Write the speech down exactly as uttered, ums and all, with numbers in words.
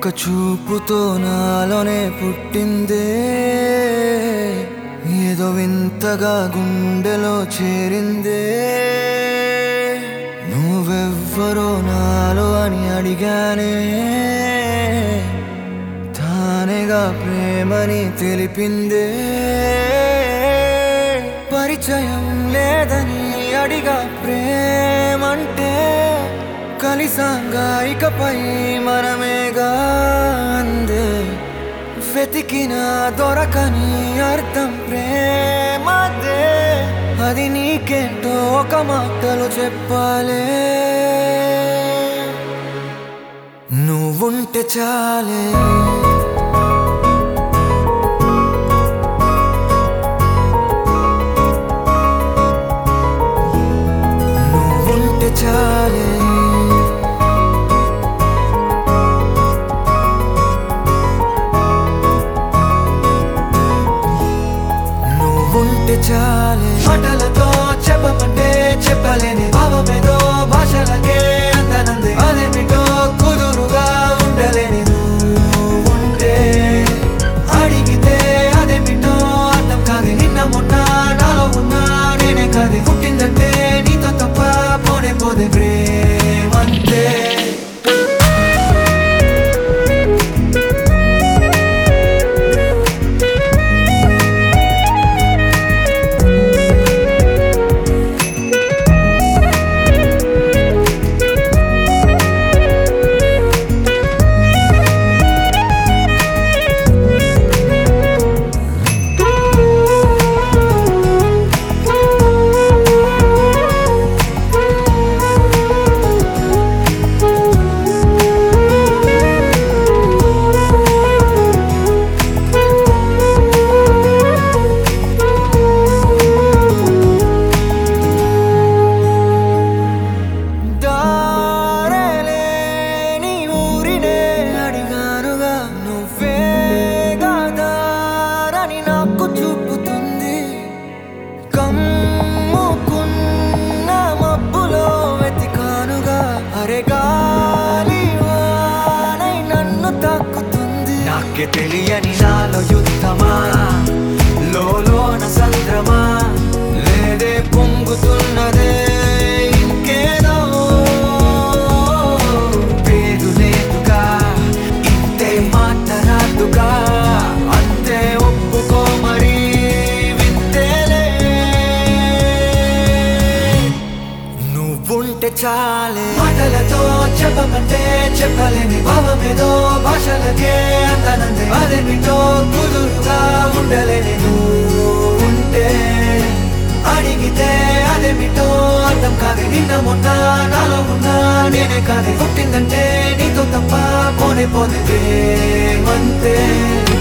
ఒక చూపుతో నాలోనే పుట్టిందే, ఏదో వింతగా గుండెలో చేరిందే. నువ్వెవ్వరో నాలో అని అడిగానే, తానేగా ప్రేమని తెలిపిందే. పరిచయం లేదని అడిగా ప్రేమంటే, కలిసాంగా ఇకపై మనమేగా అందే. వెతికిన దొరకని అర్థం ప్రేమదే, అది నీకేంటో ఒక మాటలు చెప్పాలే. నువ్వుంటే చాలే, నువ్వుంటే చాలే, నువ్వుంటే చాలే. మాటలతో చెప్పమంటే చెప్పలేని భావమేదో భాషలకే అందనంది. అదేమిటో కుదురుగా ఉండలేని నువ్వుంటే, అడిగితే అదేమిటో అర్థం కాదు. నిన్న మొన్న నాలో ఉన్నా నేనే కాదు. పుట్టిందంటే నీతో తప్ప పోనే పోదే ప్రేమంతే. నాకే తెలియని నాలో యుద్ధమా, లోలోన సంద్రమా, లేదే పొంగుతున్నదే ఇంకేదో. పేరు లేదుగా, ఇంతే మాట రాదుగా, అంతే ఒప్పుకో మరి వింతేలే. నువ్వుంటే చాలే, మాటలతో చెప్పమంటే చెప్పలేని భావమేదో భాషలకే అందనందే. అదేమిటో కుదురుగా ఉండలేని నువ్వుంటే, అడిగితే అదేమిటో అర్థం కాదు. నిన్న మొన్న నాలో ఉన్నా నేనే కాదు. పుట్టిందంటే నీతో తప్ప పోనే పోదే ప్రేమంతే.